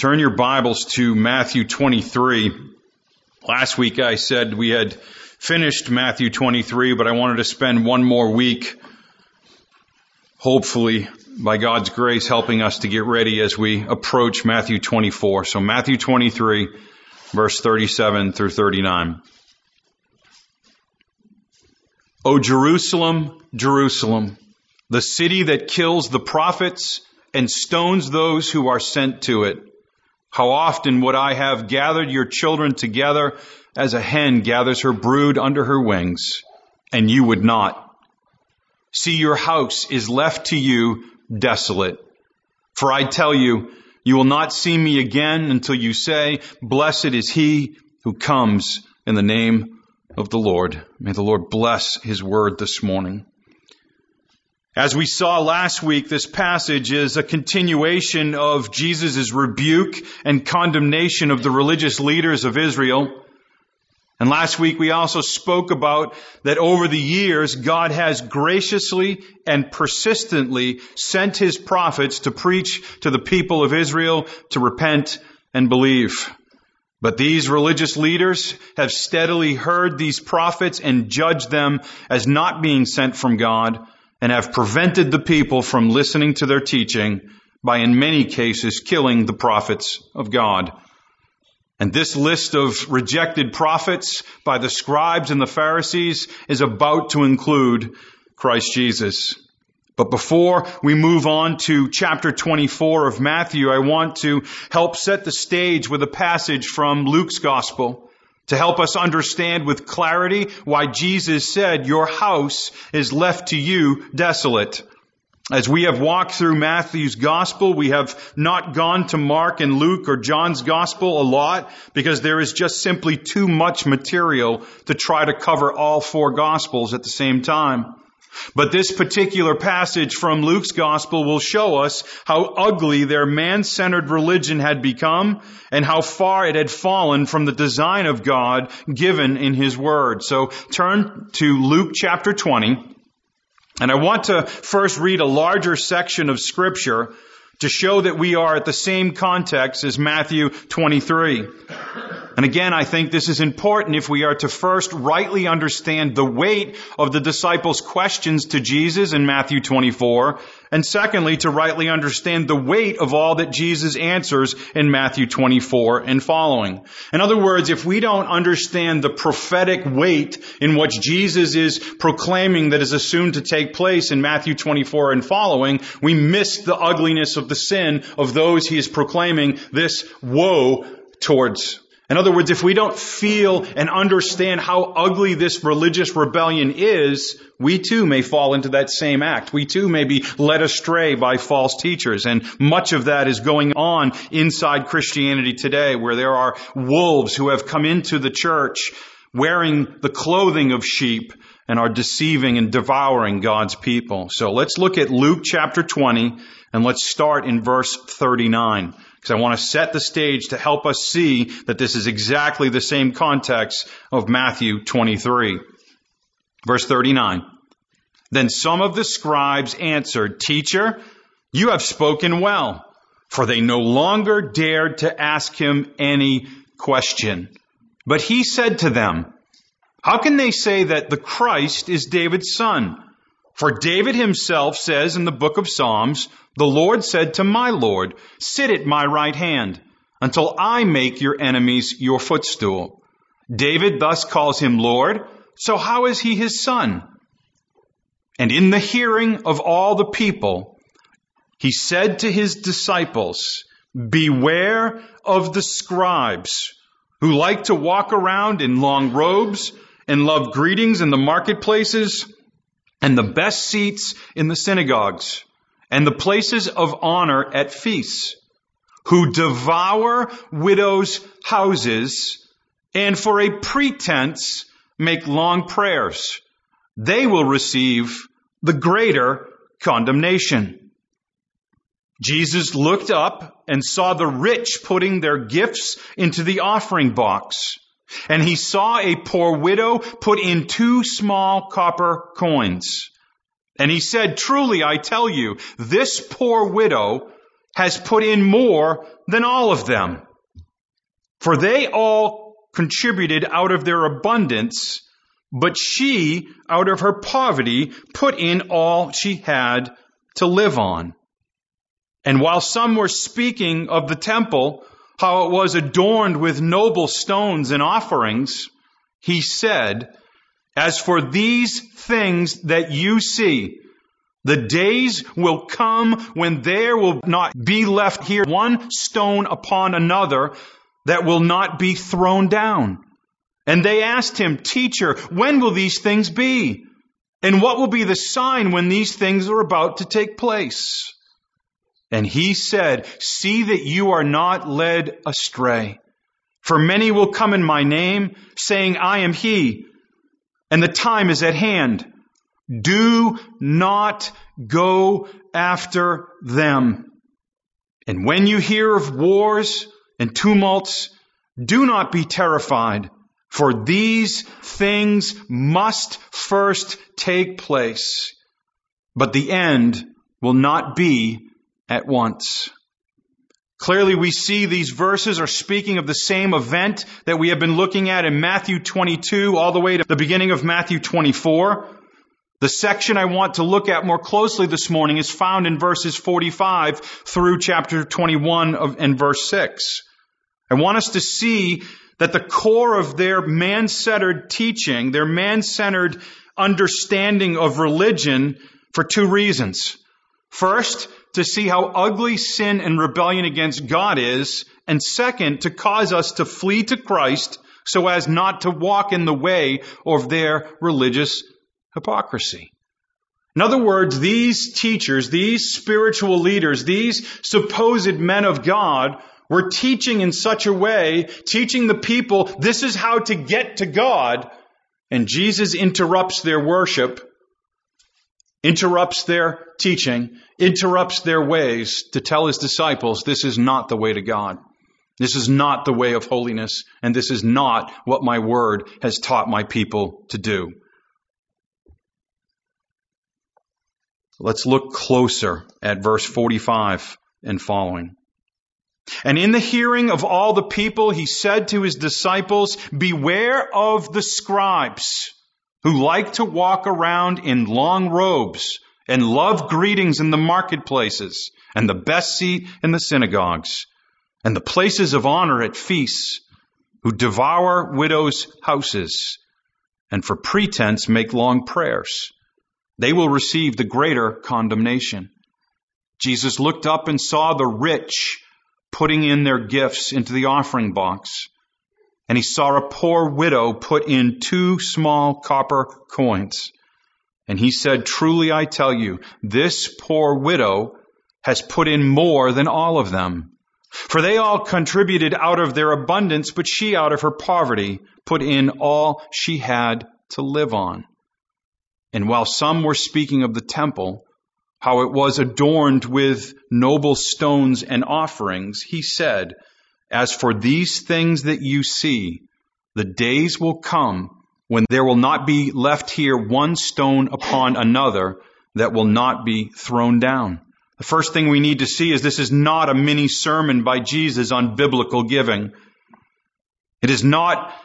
Turn your Bibles to Matthew 23. Last week I said we had finished Matthew 23, but I wanted to spend one more week, hopefully, by God's grace, helping us to get ready as we approach Matthew 24. So Matthew 23, verse 37 through 39. O Jerusalem, Jerusalem, the city that kills the prophets and stones those who are sent to it. How often would I have gathered your children together as a hen gathers her brood under her wings, and you would not. See, your house is left to you desolate. For I tell you, you will not see me again until you say, Blessed is he who comes in the name of the Lord. May the Lord bless his word this morning. As we saw last week, this passage is a continuation of Jesus' rebuke and condemnation of the religious leaders of Israel. And last week we also spoke about that over the years, God has graciously and persistently sent his prophets to preach to the people of Israel to repent and believe. But these religious leaders have steadily heard these prophets and judged them as not being sent from God, and have prevented the people from listening to their teaching by, in many cases, killing the prophets of God. And this list of rejected prophets by the scribes and the Pharisees is about to include Christ Jesus. But before we move on to chapter 24 of Matthew, I want to help set the stage with a passage from Luke's Gospel, to help us understand with clarity why Jesus said, your house is left to you desolate. As we have walked through Matthew's Gospel, we have not gone to Mark and Luke or John's Gospel a lot because there is just simply too much material to try to cover all four Gospels at the same time. But this particular passage from Luke's Gospel will show us how ugly their man-centered religion had become and how far it had fallen from the design of God given in His Word. So turn to Luke chapter 20, and I want to first read a larger section of Scripture to show that we are at the same context as Matthew 23. And again, I think this is important if we are to first rightly understand the weight of the disciples' questions to Jesus in Matthew 24, and secondly, to rightly understand the weight of all that Jesus answers in Matthew 24 and following. In other words, if we don't understand the prophetic weight in which Jesus is proclaiming that is assumed to take place in Matthew 24 and following, we miss the ugliness of the sin of those he is proclaiming this woe towards. In other words, if we don't feel and understand how ugly this religious rebellion is, we too may fall into that same act. We too may be led astray by false teachers. And much of that is going on inside Christianity today, where there are wolves who have come into the church wearing the clothing of sheep and are deceiving and devouring God's people. So let's look at Luke chapter 20, and let's start in verse 39. Because I want to set the stage to help us see that this is exactly the same context of Matthew 23. Verse 39. Then some of the scribes answered, Teacher, you have spoken well. For they no longer dared to ask him any question. But he said to them, How can they say that the Christ is David's son? For David himself says in the book of Psalms, The Lord said to my Lord, Sit at my right hand, until I make your enemies your footstool. David thus calls him Lord, so how is he his son? And in the hearing of all the people, he said to his disciples, Beware of the scribes, who like to walk around in long robes and love greetings in the marketplaces, and the best seats in the synagogues, and the places of honor at feasts, who devour widows' houses, and for a pretense make long prayers. They will receive the greater condemnation. Jesus looked up and saw the rich putting their gifts into the offering box. And he saw a poor widow put in 2 small copper coins. And he said, Truly, I tell you, this poor widow has put in more than all of them. For they all contributed out of their abundance, but she, out of her poverty, put in all she had to live on. And while some were speaking of the temple, how it was adorned with noble stones and offerings, he said, as for these things that you see, the days will come when there will not be left here one stone upon another that will not be thrown down. And they asked him, Teacher, when will these things be? And what will be the sign when these things are about to take place? And he said, See that you are not led astray. For many will come in my name, saying, I am he, and the time is at hand. Do not go after them. And when you hear of wars and tumults, do not be terrified, for these things must first take place, but the end will not be at once. Clearly, we see these verses are speaking of the same event that we have been looking at in Matthew 22 all the way to the beginning of Matthew 24. The section I want to look at more closely this morning is found in verses 45 through chapter 21 and verse 6. I want us to see that the core of their man-centered teaching, their man-centered understanding of religion, for two reasons. First, to see how ugly sin and rebellion against God is, and second, to cause us to flee to Christ so as not to walk in the way of their religious hypocrisy. In other words, these teachers, these spiritual leaders, these supposed men of God were teaching in such a way, teaching the people, this is how to get to God, and Jesus interrupts their worship, interrupts their teaching, interrupts their ways to tell his disciples, this is not the way to God. This is not the way of holiness, and this is not what my word has taught my people to do. Let's look closer at verse 45 and following. And in the hearing of all the people, he said to his disciples, Beware of the scribes who like to walk around in long robes and love greetings in the marketplaces and the best seat in the synagogues and the places of honor at feasts, who devour widows' houses and for pretense make long prayers. They will receive the greater condemnation. Jesus looked up and saw the rich putting in their gifts into the offering box. And he saw a poor widow put in 2 small copper coins. And he said, Truly I tell you, this poor widow has put in more than all of them. For they all contributed out of their abundance, but she out of her poverty put in all she had to live on. And while some were speaking of the temple, how it was adorned with noble stones and offerings, he said, As for these things that you see, the days will come when there will not be left here one stone upon another that will not be thrown down. The first thing we need to see is this is not a mini sermon by Jesus on biblical giving. It is not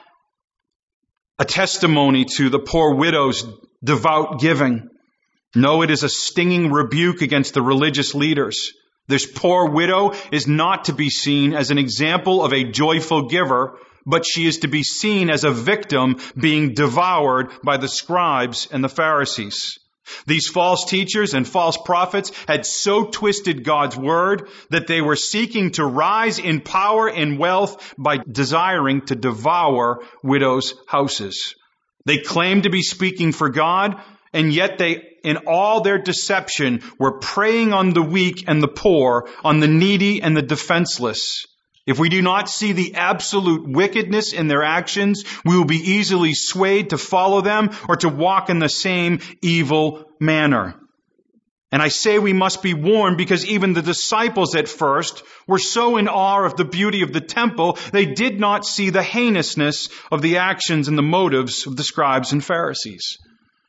a testimony to the poor widow's devout giving. No, it is a stinging rebuke against the religious leaders. This poor widow is not to be seen as an example of a joyful giver, but she is to be seen as a victim being devoured by the scribes and the Pharisees. These false teachers and false prophets had so twisted God's word that they were seeking to rise in power and wealth by desiring to devour widows' houses. They claimed to be speaking for God, and yet they, in all their deception, were preying on the weak and the poor, on the needy and the defenseless. If we do not see the absolute wickedness in their actions, we will be easily swayed to follow them or to walk in the same evil manner. And I say we must be warned because even the disciples at first were so in awe of the beauty of the temple, they did not see the heinousness of the actions and the motives of the scribes and Pharisees.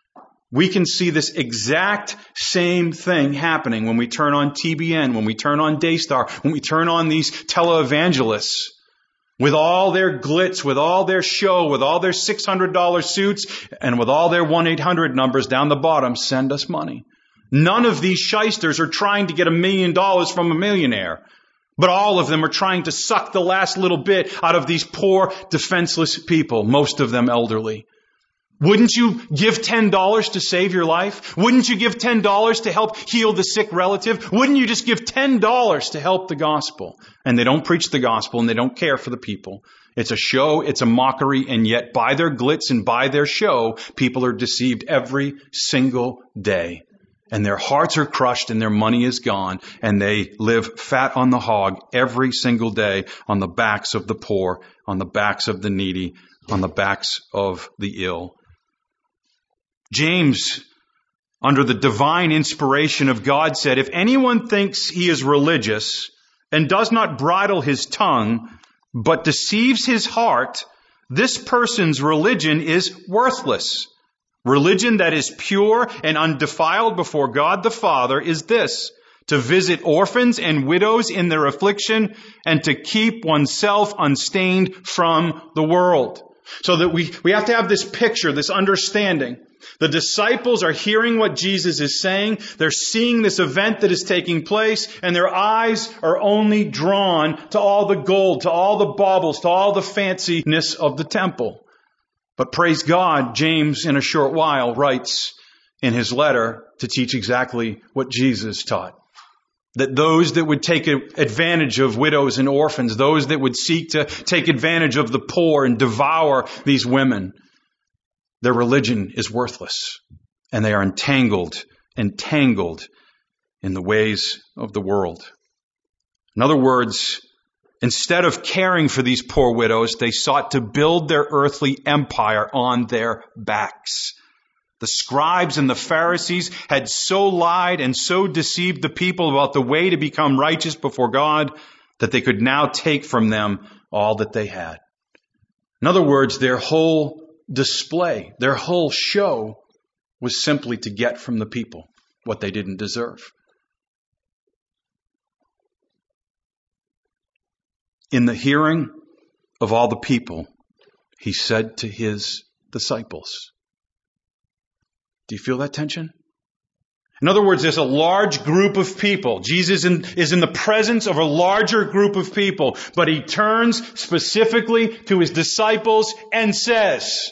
We can see this exact same thing happening when we turn on TBN, when we turn on Daystar, when we turn on these televangelists. With all their glitz, with all their show, with all their $600 suits, and with all their 1-800 numbers down the bottom, send us money. None of these shysters are trying to get $1 million from a millionaire. But all of them are trying to suck the last little bit out of these poor, defenseless people, most of them elderly. Wouldn't you give $10 to save your life? Wouldn't you give $10 to help heal the sick relative? Wouldn't you just give $10 to help the gospel? And they don't preach the gospel and they don't care for the people. It's a show, it's a mockery, and yet by their glitz and by their show, people are deceived every single day. And their hearts are crushed and their money is gone, and they live fat on the hog every single day on the backs of the poor, on the backs of the needy, on the backs of the ill. James, under the divine inspiration of God, said, if anyone thinks he is religious and does not bridle his tongue, but deceives his heart, this person's religion is worthless. Religion that is pure and undefiled before God the Father is this, to visit orphans and widows in their affliction and to keep oneself unstained from the world. So that we have to have this picture, this understanding. The disciples are hearing what Jesus is saying. They're seeing this event that is taking place, and their eyes are only drawn to all the gold, to all the baubles, to all the fanciness of the temple. But praise God, James, in a short while, writes in his letter to teach exactly what Jesus taught. That those that would take advantage of widows and orphans, those that would seek to take advantage of the poor and devour these women, their religion is worthless. And they are entangled in the ways of the world. In other words, instead of caring for these poor widows, they sought to build their earthly empire on their backs. The scribes and the Pharisees had so lied and so deceived the people about the way to become righteous before God that they could now take from them all that they had. In other words, their whole display, their whole show was simply to get from the people what they didn't deserve. In the hearing of all the people, he said to his disciples, do you feel that tension? In other words, there's a large group of people. Jesus is in the presence of a larger group of people, but he turns specifically to his disciples and says,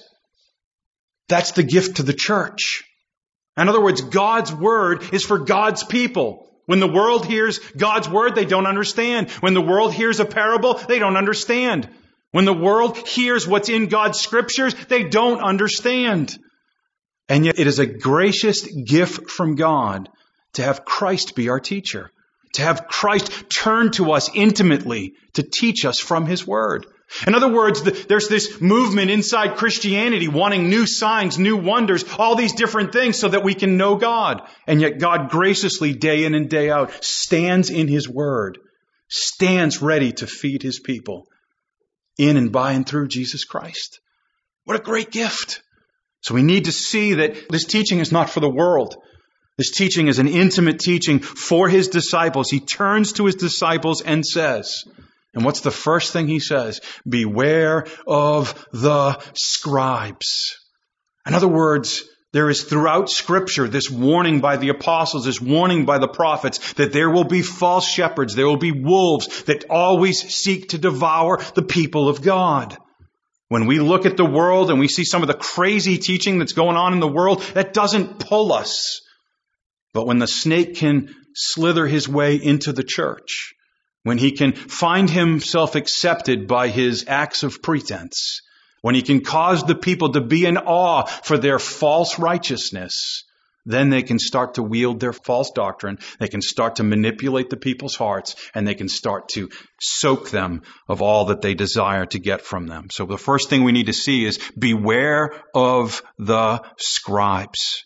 that's the gift to the church. In other words, God's word is for God's people. When the world hears God's word, they don't understand. When the world hears a parable, they don't understand. When the world hears what's in God's scriptures, they don't understand. And yet it is a gracious gift from God to have Christ be our teacher, to have Christ turn to us intimately to teach us from his word. In other words, there's this movement inside Christianity wanting new signs, new wonders, all these different things so that we can know God. And yet God graciously, day in and day out, stands in his word, stands ready to feed his people in and by and through Jesus Christ. What a great gift. So we need to see that this teaching is not for the world. This teaching is an intimate teaching for his disciples. He turns to his disciples and says, and what's the first thing he says? Beware of the scribes. In other words, there is throughout Scripture this warning by the apostles, this warning by the prophets that there will be false shepherds, there will be wolves that always seek to devour the people of God. When we look at the world and we see some of the crazy teaching that's going on in the world, that doesn't pull us. But when the snake can slither his way into the church, when he can find himself accepted by his acts of pretense, when he can cause the people to be in awe for their false righteousness, then they can start to wield their false doctrine. They can start to manipulate the people's hearts, and they can start to soak them of all that they desire to get from them. So the first thing we need to see is beware of the scribes.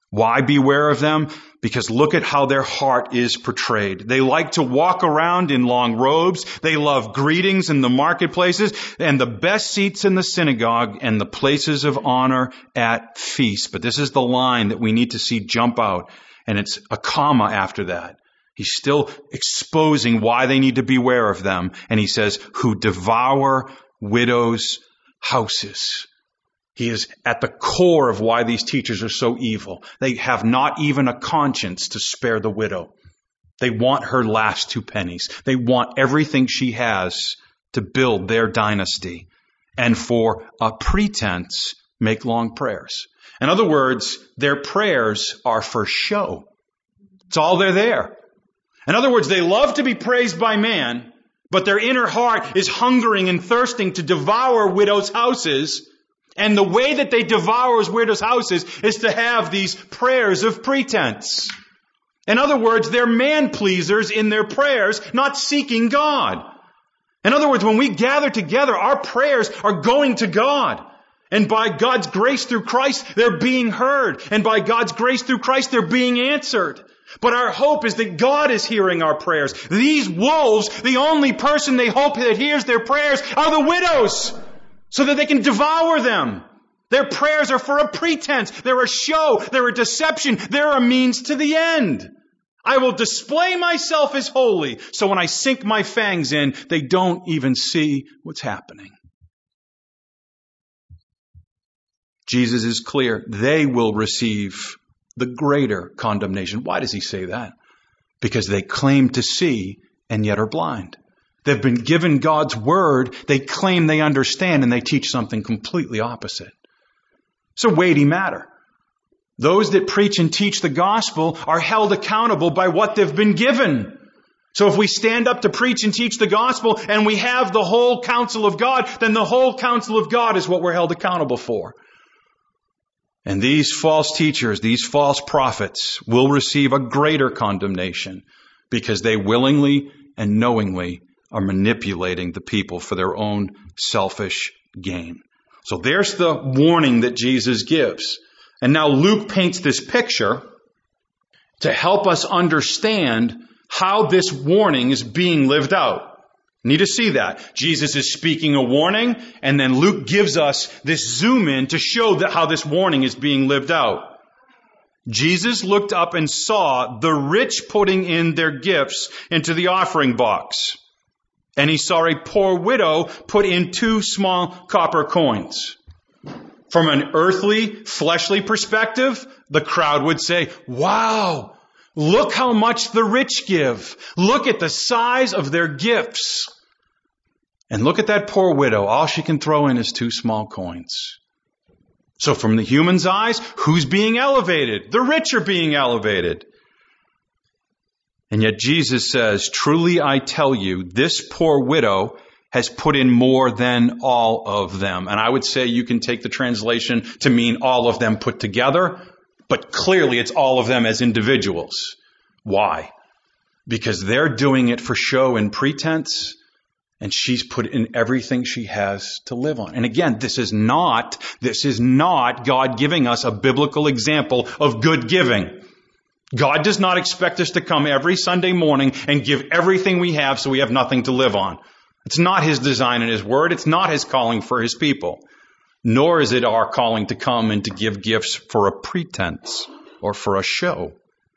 Why beware of them? Because look at how their heart is portrayed. They like to walk around in long robes. They love greetings in the marketplaces and the best seats in the synagogue and the places of honor at feasts. But this is the line that we need to see jump out. And it's a comma after that. He's still exposing why they need to beware of them. And he says, who devour widows' houses. He is at the core of why these teachers are so evil. They have not even a conscience to spare the widow. They want her last 2 pennies. They want everything she has to build their dynasty. And for a pretense, make long prayers. In other words, their prayers are for show. It's all they're there. In other words, they love to be praised by man, but their inner heart is hungering and thirsting to devour widows' houses. And the way that they devour widows' houses is to have these prayers of pretense. In other words, they're man-pleasers in their prayers, not seeking God. In other words, when we gather together, our prayers are going to God. And by God's grace through Christ, they're being heard. And by God's grace through Christ, they're being answered. But our hope is that God is hearing our prayers. These wolves, the only person they hope that hears their prayers are the widows, so that they can devour them. Their prayers are for a pretense. They're a show. They're a deception. They're a means to the end. I will display myself as holy, so when I sink my fangs in, they don't even see what's happening. Jesus is clear. They will receive the greater condemnation. Why does he say that? Because they claim to see and yet are blind. They've been given God's word. They claim they understand and they teach something completely opposite. It's a weighty matter. Those that preach and teach the gospel are held accountable by what they've been given. So if we stand up to preach and teach the gospel and we have the whole counsel of God, then the whole counsel of God is what we're held accountable for. And these false teachers, these false prophets will receive a greater condemnation because they willingly and knowingly are manipulating the people for their own selfish gain. So there's the warning that Jesus gives. And now Luke paints this picture to help us understand how this warning is being lived out. Need to see that. Jesus is speaking a warning, and then Luke gives us this zoom in to show that how this warning is being lived out. Jesus looked up and saw the rich putting in their gifts into the offering box. And he saw a poor widow put in 2 small copper coins. From an earthly, fleshly perspective, the crowd would say, wow, look how much the rich give. Look at the size of their gifts. And look at that poor widow. All she can throw in is 2 small coins. So from the human's eyes, who's being elevated? The rich are being elevated. And yet Jesus says, truly I tell you, this poor widow has put in more than all of them. And I would say you can take the translation to mean all of them put together, but clearly it's all of them as individuals. Why? Because they're doing it for show and pretense, and she's put in everything she has to live on. And again, this is not God giving us a biblical example of good giving. God does not expect us to come every Sunday morning and give everything we have so we have nothing to live on. It's not His design in His Word. It's not His calling for His people. Nor is it our calling to come and to give gifts for a pretense or for a show.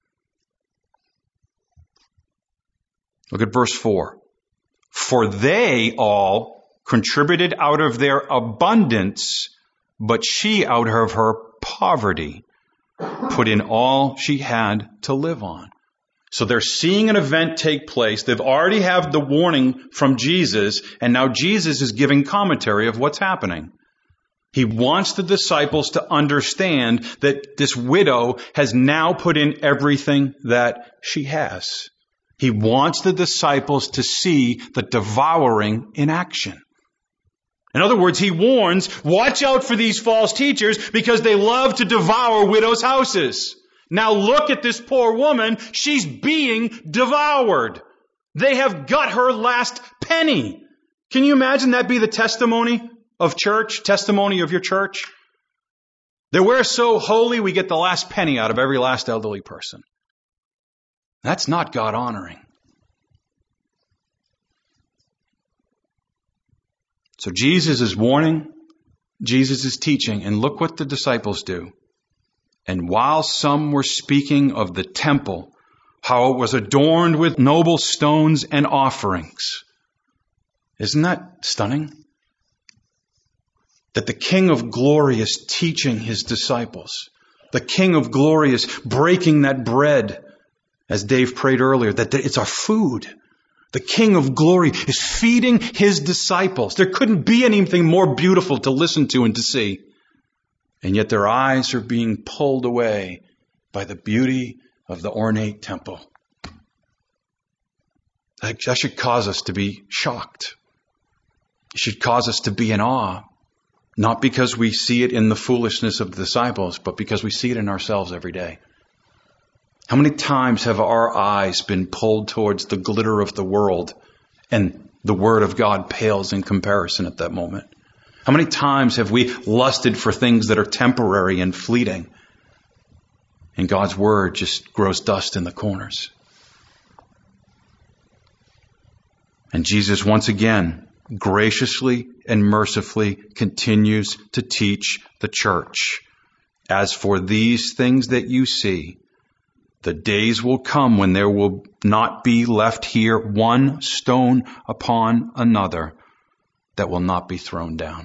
Look at verse 4. For they all contributed out of their abundance, but she out of her poverty put in all she had to live on. So they're seeing an event take place. They've already had the warning from Jesus, and now Jesus is giving commentary of what's happening. He wants the disciples to understand that this widow has now put in everything that she has. He wants the disciples to see the devouring in action. In other words, he warns, watch out for these false teachers because they love to devour widows' houses. Now look at this poor woman. She's being devoured. They have got her last penny. Can you imagine that be the testimony of church, testimony of your church? That we're so holy we get the last penny out of every last elderly person. That's not God honoring. So Jesus is warning, Jesus is teaching, and look what the disciples do. And while some were speaking of the temple, how it was adorned with noble stones and offerings. Isn't that stunning? That the King of Glory is teaching his disciples. The King of Glory is breaking that bread, as Dave prayed earlier, that it's our food. The King of Glory is feeding his disciples. There couldn't be anything more beautiful to listen to and to see. And yet their eyes are being pulled away by the beauty of the ornate temple. That should cause us to be shocked. It should cause us to be in awe. Not because we see it in the foolishness of the disciples, but because we see it in ourselves every day. How many times have our eyes been pulled towards the glitter of the world and the Word of God pales in comparison at that moment? How many times have we lusted for things that are temporary and fleeting, and God's Word just grows dust in the corners? And Jesus once again graciously and mercifully continues to teach the church. As for these things that you see, the days will come when there will not be left here one stone upon another that will not be thrown down.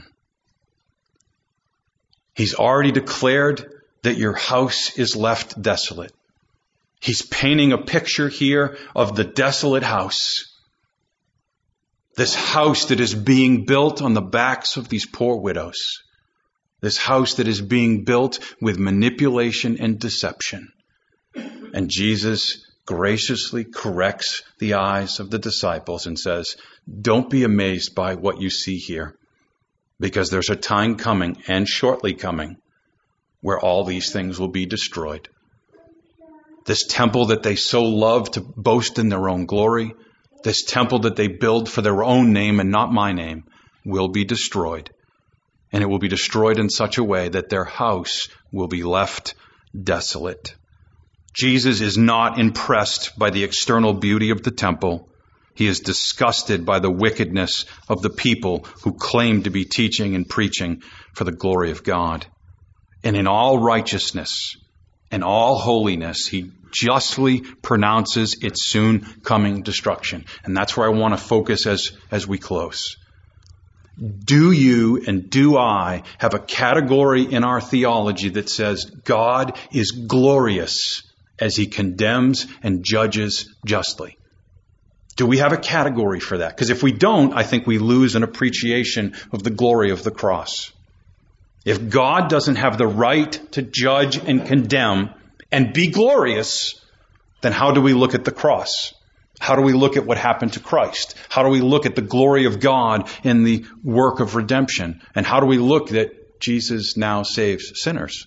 He's already declared that your house is left desolate. He's painting a picture here of the desolate house. This house that is being built on the backs of these poor widows. This house that is being built with manipulation and deception. And Jesus graciously corrects the eyes of the disciples and says, don't be amazed by what you see here, because there's a time coming, and shortly coming, where all these things will be destroyed. This temple that they so love to boast in their own glory, this temple that they build for their own name and not my name, will be destroyed. And it will be destroyed in such a way that their house will be left desolate. Jesus is not impressed by the external beauty of the temple. He is disgusted by the wickedness of the people who claim to be teaching and preaching for the glory of God. And in all righteousness and all holiness, he justly pronounces its soon coming destruction. And that's where I want to focus as we close. Do you and do I have a category in our theology that says God is glorious as he condemns and judges justly? Do we have a category for that? Because if we don't, I think we lose an appreciation of the glory of the cross. If God doesn't have the right to judge and condemn and be glorious, then how do we look at the cross? How do we look at what happened to Christ? How do we look at the glory of God in the work of redemption? And how do we look that Jesus now saves sinners?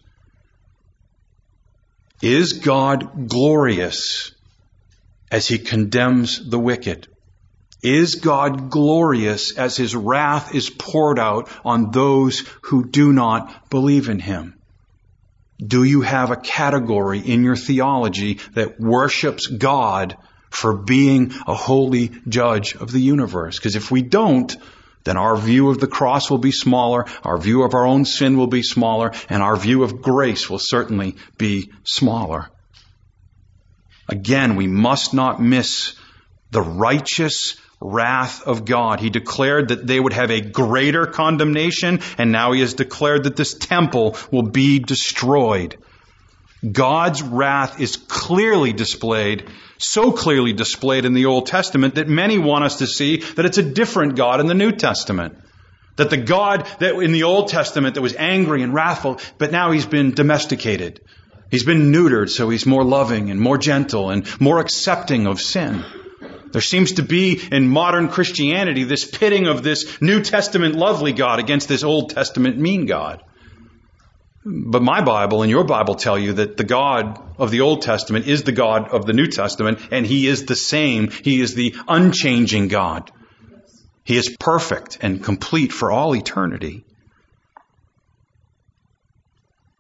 Is God glorious as he condemns the wicked? Is God glorious as his wrath is poured out on those who do not believe in him? Do you have a category in your theology that worships God for being a holy judge of the universe? Because if we don't, then our view of the cross will be smaller, our view of our own sin will be smaller, and our view of grace will certainly be smaller. Again, we must not miss the righteous wrath of God. He declared that they would have a greater condemnation, and now he has declared that this temple will be destroyed. God's wrath is clearly displayed, so clearly displayed in the Old Testament that many want us to see that it's a different God in the New Testament. That the God that in the Old Testament that was angry and wrathful, but now he's been domesticated. He's been neutered, so he's more loving and more gentle and more accepting of sin. There seems to be in modern Christianity this pitting of this New Testament lovely God against this Old Testament mean God. But my Bible and your Bible tell you that the God of the Old Testament is the God of the New Testament, and he is the same. He is the unchanging God. He is perfect and complete for all eternity.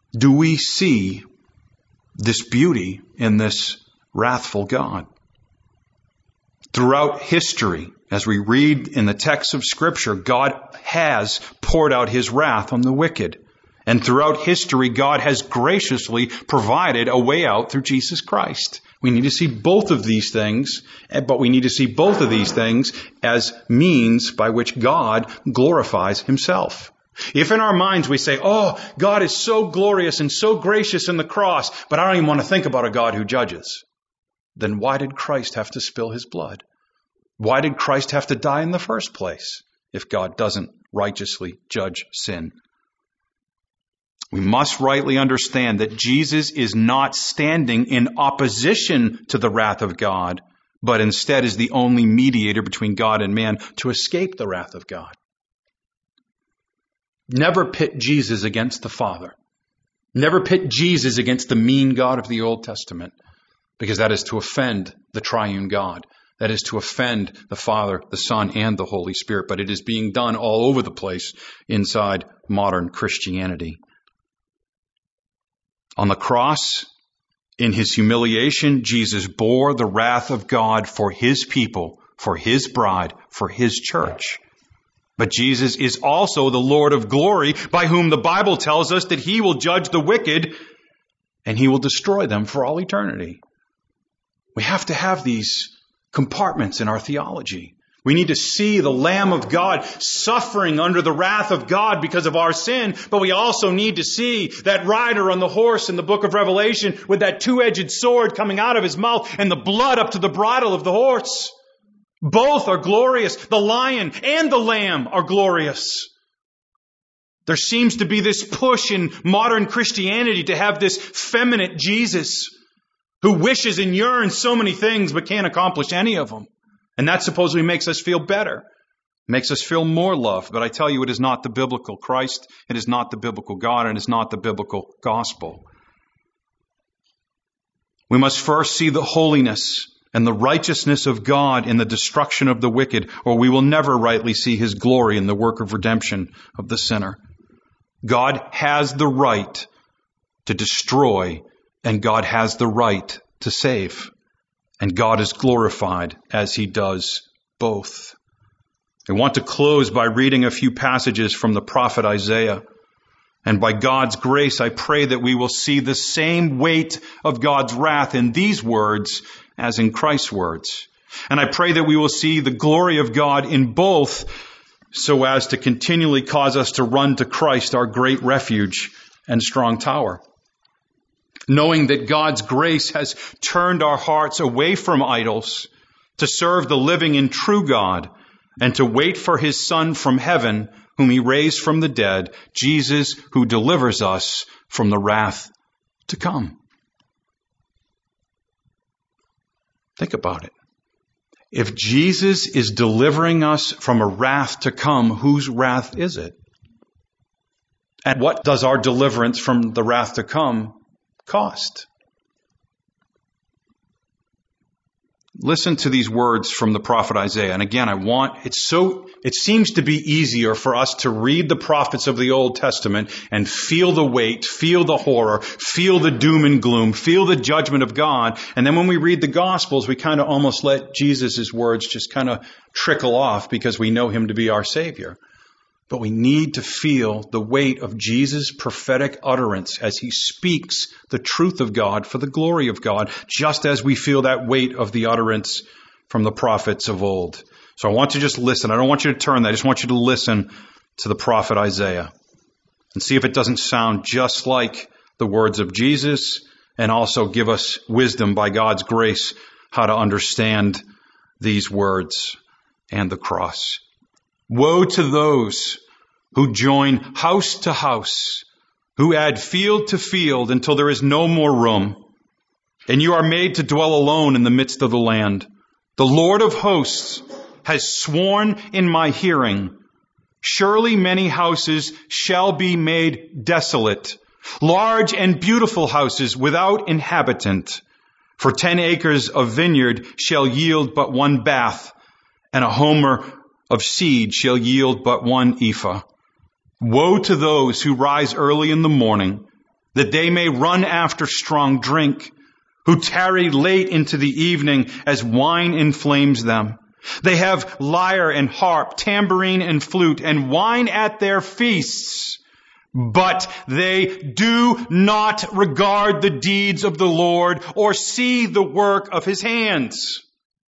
Do we see this beauty in this wrathful God? Throughout history, as we read in the text of Scripture, God has poured out His wrath on the wicked. And throughout history, God has graciously provided a way out through Jesus Christ. We need to see both of these things, but we need to see both of these things as means by which God glorifies Himself. If in our minds we say, oh, God is so glorious and so gracious in the cross, but I don't even want to think about a God who judges, then why did Christ have to spill His blood? Why did Christ have to die in the first place if God doesn't righteously judge sin? We must rightly understand that Jesus is not standing in opposition to the wrath of God, but instead is the only mediator between God and man to escape the wrath of God. Never pit Jesus against the Father. Never pit Jesus against the mean God of the Old Testament, because that is to offend the triune God. That is to offend the Father, the Son, and the Holy Spirit. But it is being done all over the place inside modern Christianity. On the cross, in His humiliation, Jesus bore the wrath of God for His people, for His bride, for His church. But Jesus is also the Lord of glory, by whom the Bible tells us that He will judge the wicked and He will destroy them for all eternity. We have to have these compartments in our theology. We need to see the Lamb of God suffering under the wrath of God because of our sin, but we also need to see that rider on the horse in the book of Revelation with that two-edged sword coming out of his mouth and the blood up to the bridle of the horse. Both are glorious. The lion and the lamb are glorious. There seems to be this push in modern Christianity to have this feminine Jesus who wishes and yearns so many things but can't accomplish any of them. And that supposedly makes us feel better, makes us feel more loved. But I tell you, it is not the biblical Christ, it is not the biblical God, and it is not the biblical gospel. We must first see the holiness and the righteousness of God in the destruction of the wicked, or we will never rightly see His glory in the work of redemption of the sinner. God has the right to destroy, and God has the right to save. And God is glorified as He does both. I want to close by reading a few passages from the prophet Isaiah. And by God's grace, I pray that we will see the same weight of God's wrath in these words as in Christ's words. And I pray that we will see the glory of God in both, so as to continually cause us to run to Christ, our great refuge and strong tower. Knowing that God's grace has turned our hearts away from idols to serve the living and true God and to wait for His Son from heaven, whom He raised from the dead, Jesus, who delivers us from the wrath to come. Think about it. If Jesus is delivering us from a wrath to come, whose wrath is it? And what does our deliverance from the wrath to come cost? Listen to these words from the prophet Isaiah. And again, it seems to be easier for us to read the prophets of the Old Testament and feel the weight, feel the horror, feel the doom and gloom, feel the judgment of God. And then when we read the Gospels, we kind of almost let Jesus' words just kind of trickle off because we know Him to be our Savior. But we need to feel the weight of Jesus' prophetic utterance as He speaks the truth of God for the glory of God, just as we feel that weight of the utterance from the prophets of old. So I want you to just listen. I don't want you to turn that. I just want you to listen to the prophet Isaiah and see if it doesn't sound just like the words of Jesus, and also give us wisdom by God's grace how to understand these words and the cross. Woe to those who join house to house, who add field to field until there is no more room, and you are made to dwell alone in the midst of the land. The Lord of hosts has sworn in my hearing, surely many houses shall be made desolate, large and beautiful houses without inhabitant. For 10 acres of vineyard shall yield but one bath, and a homer of seed shall yield but one ephah. Woe to those who rise early in the morning, that they may run after strong drink, who tarry late into the evening as wine inflames them. They have lyre and harp, tambourine and flute, and wine at their feasts, but they do not regard the deeds of the Lord or see the work of his hands.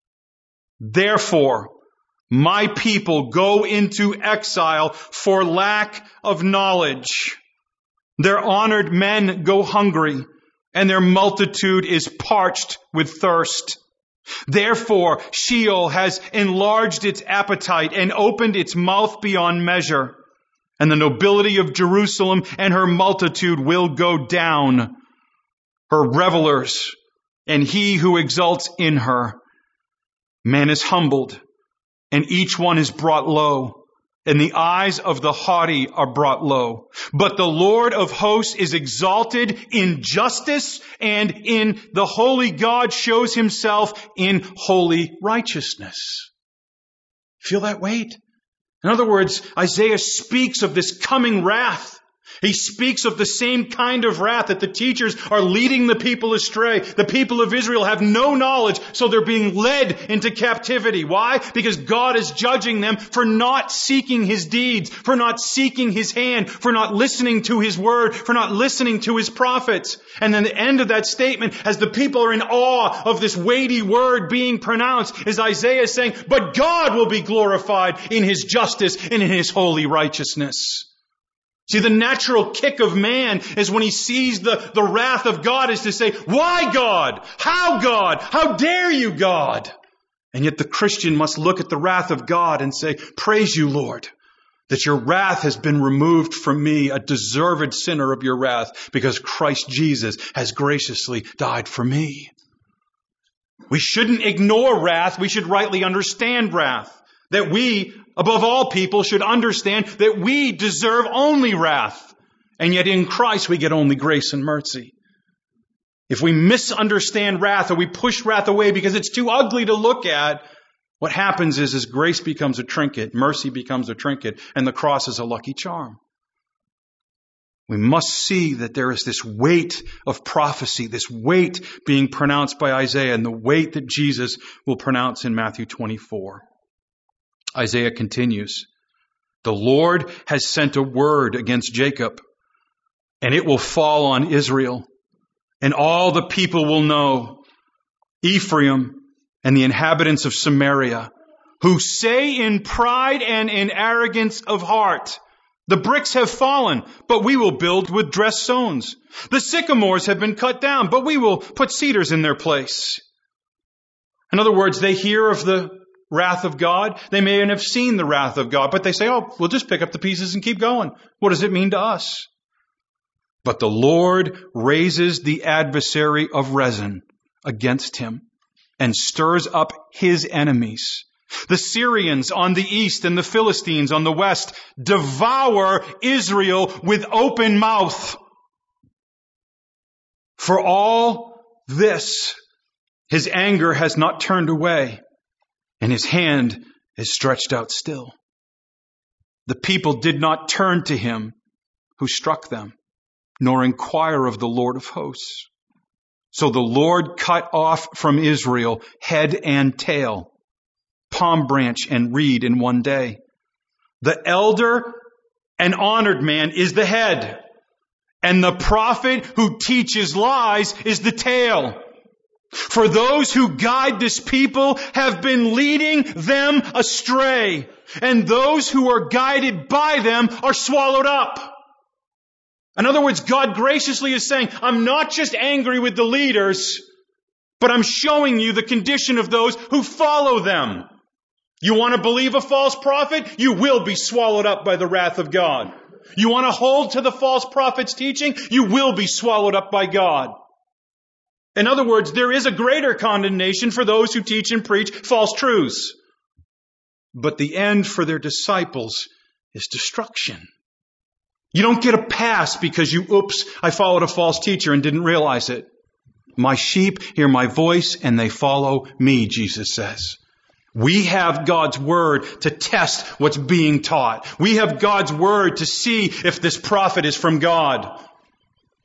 Therefore, my people go into exile for lack of knowledge. Their honored men go hungry, and their multitude is parched with thirst. Therefore, Sheol has enlarged its appetite and opened its mouth beyond measure. And the nobility of Jerusalem and her multitude will go down, her revelers, and he who exults in her. Man is humbled, and each one is brought low, and the eyes of the haughty are brought low. But the Lord of hosts is exalted in justice, and in the holy God shows himself in holy righteousness. Feel that weight? In other words, Isaiah speaks of this coming wrath. He speaks of the same kind of wrath that the teachers are leading the people astray. The people of Israel have no knowledge, so they're being led into captivity. Why? Because God is judging them for not seeking his deeds, for not seeking his hand, for not listening to his word, for not listening to his prophets. And then the end of that statement, as the people are in awe of this weighty word being pronounced, is Isaiah saying, but God will be glorified in his justice and in his holy righteousness. See, the natural kick of man is when he sees the wrath of God is to say, why God? How God? How dare you, God? And yet the Christian must look at the wrath of God and say, praise you, Lord, that your wrath has been removed from me, a deserved sinner of your wrath, because Christ Jesus has graciously died for me. We shouldn't ignore wrath. We should rightly understand wrath. That we, above all people, should understand that we deserve only wrath. And yet in Christ we get only grace and mercy. If we misunderstand wrath or we push wrath away because it's too ugly to look at, what happens is grace becomes a trinket, mercy becomes a trinket, and the cross is a lucky charm. We must see that there is this weight of prophecy, this weight being pronounced by Isaiah, and the weight that Jesus will pronounce in Matthew 24. Isaiah continues, the Lord has sent a word against Jacob, and it will fall on Israel, and all the people will know, Ephraim and the inhabitants of Samaria, who say in pride and in arrogance of heart, the bricks have fallen, but we will build with dressed stones. The sycamores have been cut down, but we will put cedars in their place. In other words, they hear of the wrath of God. They may have seen the wrath of God, but they say, oh, we'll just pick up the pieces and keep going. What does it mean to us? But the Lord raises the adversary of Rezin against him and stirs up his enemies. The Syrians on the east and the Philistines on the west devour Israel with open mouth. For all this, his anger has not turned away, and his hand is stretched out still. The people did not turn to him who struck them, nor inquire of the Lord of hosts. So the Lord cut off from Israel head and tail, palm branch and reed in one day. The elder and honored man is the head, and the prophet who teaches lies is the tail. For those who guide this people have been leading them astray, and those who are guided by them are swallowed up. In other words, God graciously is saying, I'm not just angry with the leaders, but I'm showing you the condition of those who follow them. You want to believe a false prophet? You will be swallowed up by the wrath of God. You want to hold to the false prophet's teaching? You will be swallowed up by God. In other words, there is a greater condemnation for those who teach and preach false truths. But the end for their disciples is destruction. You don't get a pass because I followed a false teacher and didn't realize it. My sheep hear my voice and they follow me, Jesus says. We have God's word to test what's being taught. We have God's word to see if this prophet is from God.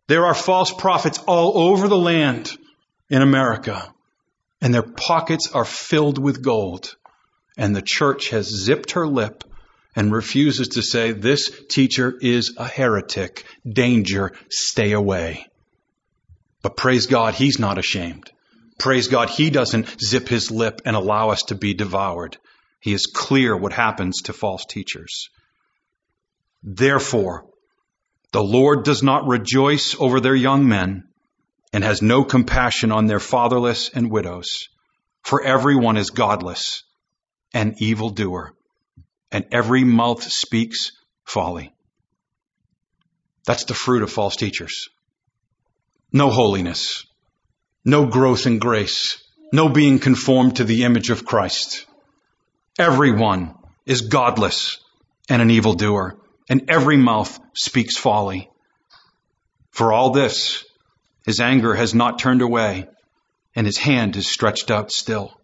There are false prophets all over the land in America, and their pockets are filled with gold. And the church has zipped her lip and refuses to say, this teacher is a heretic. Danger, stay away. But praise God, he's not ashamed. Praise God, he doesn't zip his lip and allow us to be devoured. He is clear what happens to false teachers. Therefore, the Lord does not rejoice over their young men and has no compassion on their fatherless and widows. For everyone is godless and evildoer, and every mouth speaks folly. That's the fruit of false teachers. No holiness, no growth in grace, no being conformed to the image of Christ. Everyone is godless and an evildoer, and every mouth speaks folly. For all this, his anger has not turned away, and his hand is stretched out still.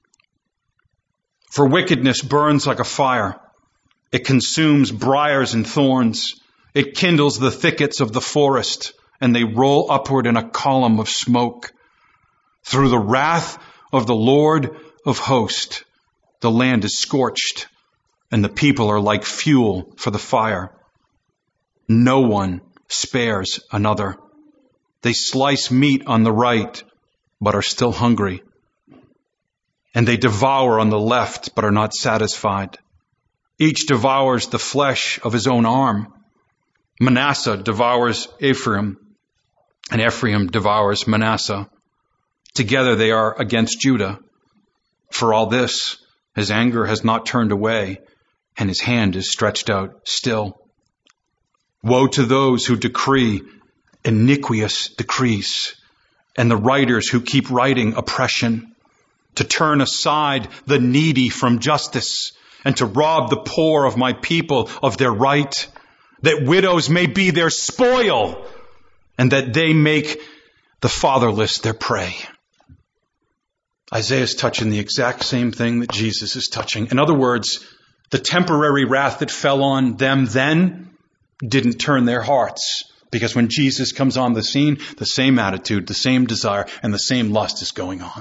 For wickedness burns like a fire. It consumes briars and thorns. It kindles the thickets of the forest, and they roll upward in a column of smoke. Through the wrath of the Lord of hosts, the land is scorched, and the people are like fuel for the fire. No one spares another. They slice meat on the right, but are still hungry. And they devour on the left, but are not satisfied. Each devours the flesh of his own arm. Manasseh devours Ephraim, and Ephraim devours Manasseh. Together they are against Judah. For all this, his anger has not turned away, and his hand is stretched out still. Woe to those who decree iniquitous decrees, and the writers who keep writing oppression, to turn aside the needy from justice, and to rob the poor of my people of their right, that widows may be their spoil, and that they make the fatherless their prey. Isaiah is touching the exact same thing that Jesus is touching. In other words, the temporary wrath that fell on them then didn't turn their hearts. Because when Jesus comes on the scene, the same attitude, the same desire, and the same lust is going on.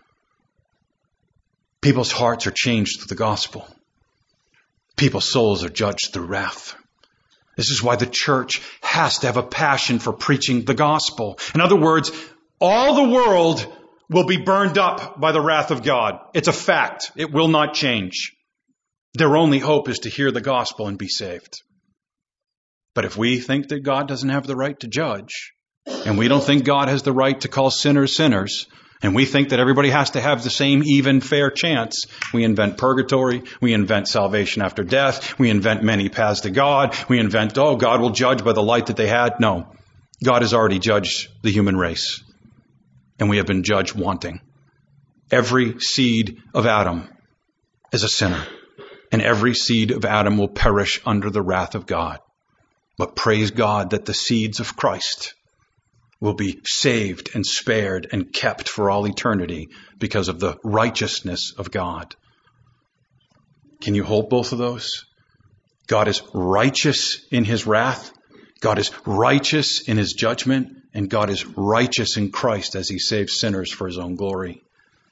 People's hearts are changed through the gospel. People's souls are judged through wrath. This is why the church has to have a passion for preaching the gospel. In other words, all the world will be burned up by the wrath of God. It's a fact. It will not change. Their only hope is to hear the gospel and be saved. But if we think that God doesn't have the right to judge, and we don't think God has the right to call sinners sinners, and we think that everybody has to have the same even fair chance, we invent purgatory, we invent salvation after death, we invent many paths to God, we invent, God will judge by the light that they had. No, God has already judged the human race, and we have been judged wanting. Every seed of Adam is a sinner, and every seed of Adam will perish under the wrath of God. But praise God that the seeds of Christ will be saved and spared and kept for all eternity because of the righteousness of God. Can you hold both of those? God is righteous in his wrath. God is righteous in his judgment. And God is righteous in Christ as he saves sinners for his own glory.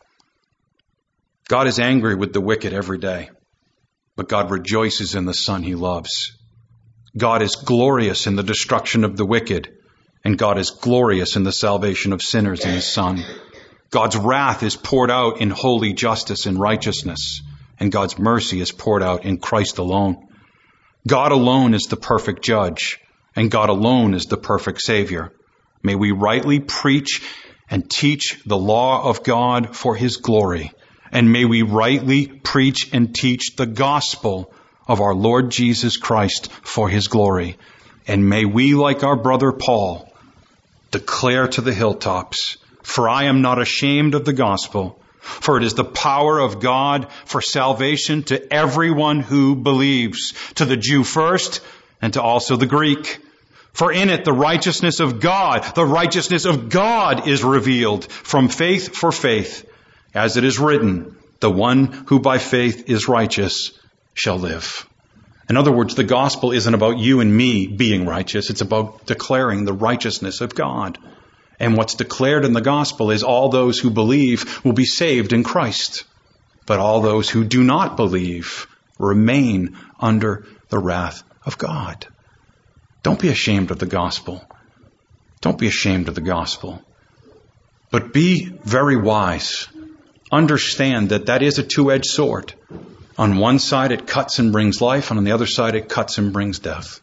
God is angry with the wicked every day, but God rejoices in the Son he loves. God is glorious in the destruction of the wicked, and God is glorious in the salvation of sinners in his Son. God's wrath is poured out in holy justice and righteousness, and God's mercy is poured out in Christ alone. God alone is the perfect judge, and God alone is the perfect Savior. May we rightly preach and teach the law of God for his glory, and may we rightly preach and teach the gospel of our Lord Jesus Christ for his glory. And may we, like our brother Paul, declare to the hilltops, for I am not ashamed of the gospel, for it is the power of God for salvation to everyone who believes, to the Jew first, and to also the Greek. For in it the righteousness of God is revealed from faith for faith, as it is written, the one who by faith is righteous shall live. In other words, the gospel isn't about you and me being righteous. It's about declaring the righteousness of God. And what's declared in the gospel is all those who believe will be saved in Christ. But all those who do not believe remain under the wrath of God. Don't be ashamed of the gospel. Don't be ashamed of the gospel. But be very wise. Understand that that is a two-edged sword. On one side it cuts and brings life, and on the other side it cuts and brings death.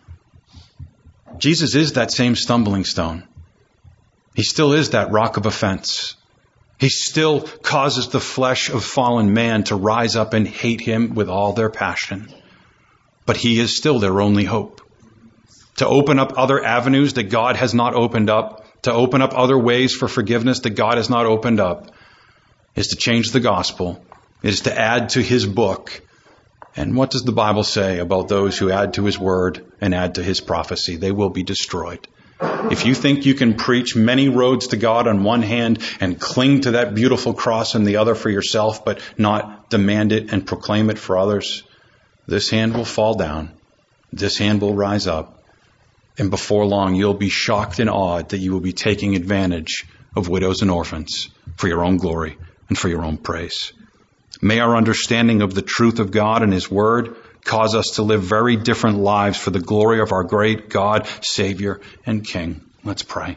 Jesus is that same stumbling stone. He still is that rock of offense. He still causes the flesh of fallen man to rise up and hate him with all their passion. But he is still their only hope. To open up other avenues that God has not opened up, to open up other ways for forgiveness that God has not opened up, is to change the gospel. It is to add to his book. And what does the Bible say about those who add to his word and add to his prophecy? They will be destroyed. If you think you can preach many roads to God on one hand and cling to that beautiful cross in the other for yourself, but not demand it and proclaim it for others, this hand will fall down. This hand will rise up. And before long, you'll be shocked and awed that you will be taking advantage of widows and orphans for your own glory and for your own praise. May our understanding of the truth of God and his word cause us to live very different lives for the glory of our great God, Savior, and King. Let's pray.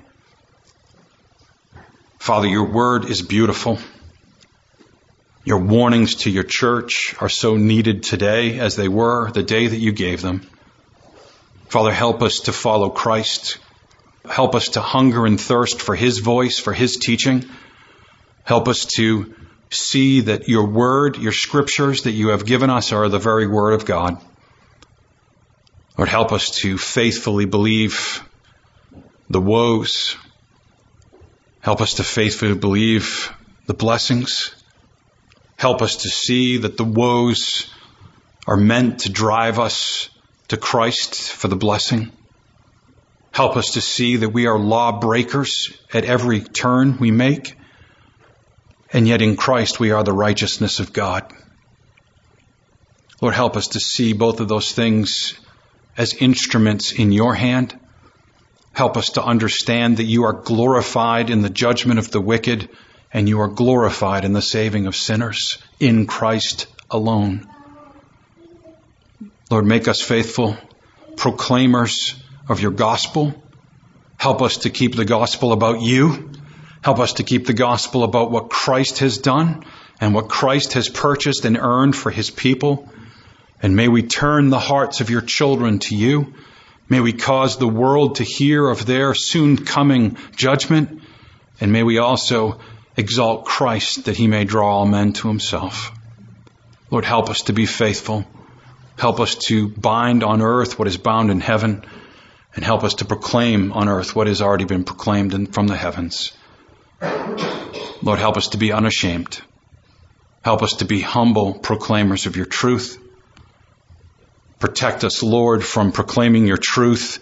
Father, your word is beautiful. Your warnings to your church are so needed today as they were the day that you gave them. Father, help us to follow Christ. Help us to hunger and thirst for his voice, for his teaching. Help us to see that your word, your scriptures that you have given us are the very word of God. Lord, help us to faithfully believe the woes. Help us to faithfully believe the blessings. Help us to see that the woes are meant to drive us to Christ for the blessing. Help us to see that we are lawbreakers at every turn we make. And yet in Christ we are the righteousness of God. Lord, help us to see both of those things as instruments in your hand. Help us to understand that you are glorified in the judgment of the wicked, and you are glorified in the saving of sinners in Christ alone. Lord, make us faithful proclaimers of your gospel. Help us to keep the gospel about you. Help us to keep the gospel about what Christ has done and what Christ has purchased and earned for his people. And may we turn the hearts of your children to you. May we cause the world to hear of their soon coming judgment. And may we also exalt Christ that he may draw all men to himself. Lord, help us to be faithful. Help us to bind on earth what is bound in heaven. And help us to proclaim on earth what has already been proclaimed from the heavens. Lord, help us to be unashamed. Help us to be humble proclaimers of your truth. Protect us, Lord, from proclaiming your truth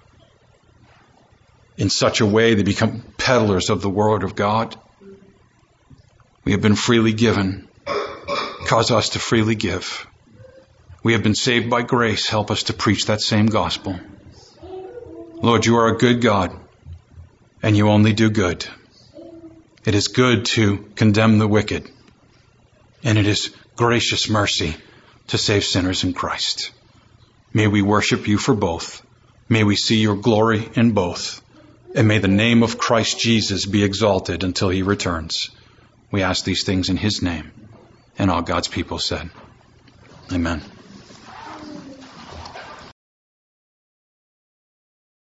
in such a way they become peddlers of the word of God. We have been freely given. Cause us to freely give. We have been saved by grace. Help us to preach that same gospel. Lord, you are a good God, and you only do good. It is good to condemn the wicked, and it is gracious mercy to save sinners in Christ. May we worship you for both. May we see your glory in both. And may the name of Christ Jesus be exalted until he returns. We ask these things in his name. And all God's people said, Amen.